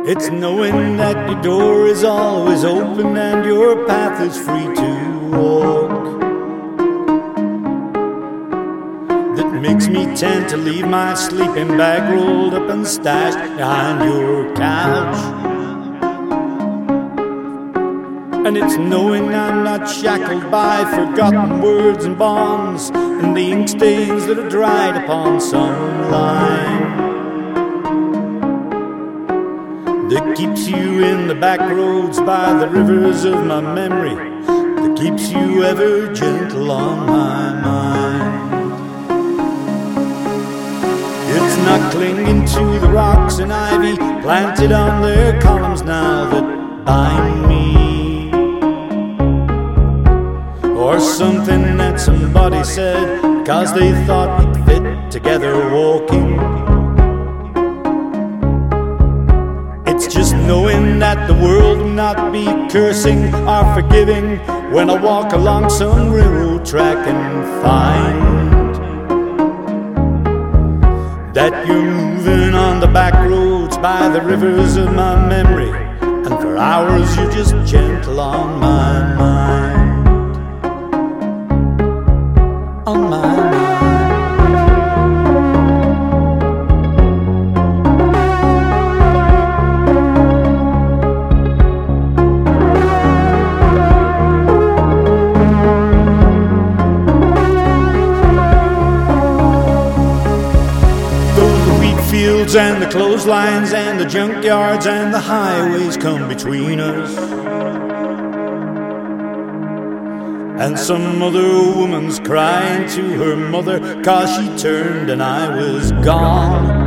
It's knowing that your door is always open and your path is free to walk that makes me tend to leave my sleeping bag rolled up and stashed behind your couch. And it's knowing I'm not shackled by forgotten words and bonds and the ink stains that are dried upon some line that keeps you in the back roads by the rivers of my memory, that keeps you ever gentle on my mind. It's not clinging to the rocks and ivy planted on their columns now that bind me, or something that somebody said because they thought we'd fit together walking. It's just knowing that the world will not be cursing or forgiving when I walk along some railroad track and find that you're moving on the back roads by the rivers of my memory, and for hours you're just gentle on my mind, on my mind. Fields and the clotheslines and the junkyards and the highways come between us, and some other woman's crying to her mother 'cause she turned and I was gone.